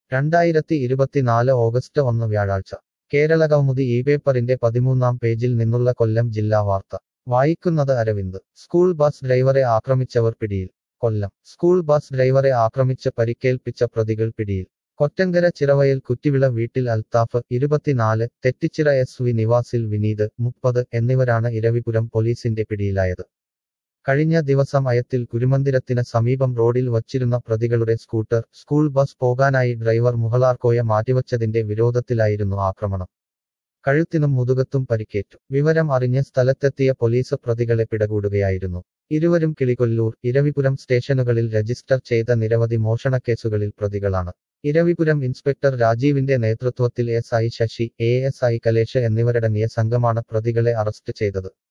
2024 August 1 വ്യാഴാഴ്ച കേരളകൗമുദി ഈ പേപ്പറിന്റെ 13-ാം പേജിൽ നിന്നുള്ള കൊല്ലം ജില്ലാ വാർത്ത വായിക്കുന്നത് അരവിന്ദ് സ്കൂൾ ബസ് ഡ്രൈവറെ ആക്രമിച്ചവർ പിടിയിൽ കൊല്ലം സ്കൂൾ ബസ് ഡ്രൈവറെ ആക്രമിച്ച് പരിക്കേൽപ്പിച്ച പ്രതികൾ പിടിയിൽ കൊറ്റങ്കര ചിറവയൽ കുറ്റിവിള വീട്ടിൽ അൽത്താഫ് 24 തെറ്റിച്ചിറ എസ് വി നിവാസിൽ വിനീത് 30 എന്നിവരാണ് ഇരവിപുരം പോലീസിന്റെ പിടിയിലായത് കഴിഞ്ഞ ദിവസം അയത്തിൽ ഗുരുമന്ദിരത്തിന് സമീപം റോഡിൽ വച്ചിരുന്ന പ്രതികളുടെ സ്കൂട്ടർ സ്കൂൾ ബസ് പോകാനായി ഡ്രൈവർ മുഹളാർക്കോയ മാറ്റിവച്ചതിന്റെ വിരോധത്തിലായിരുന്നു ആക്രമണം കഴുത്തിനും മുതുകത്തും പരിക്കേറ്റു വിവരം അറിഞ്ഞ് സ്ഥലത്തെത്തിയ പോലീസ് പ്രതികളെ പിടികൂടുകയായിരുന്നു ഇരുവരും കിളികൊല്ലൂർ ഇരവിപുരം സ്റ്റേഷനുകളിൽ രജിസ്റ്റർ ചെയ്ത നിരവധി മോഷണക്കേസുകളിൽ പ്രതികളാണ് ഇരവിപുരം ഇൻസ്പെക്ടർ രാജീവിന്റെ നേതൃത്വത്തിൽ S I Sasi A S I Kalesh എന്നിവരടങ്ങിയ സംഘമാണ് പ്രതികളെ അറസ്റ്റ് ചെയ്തത്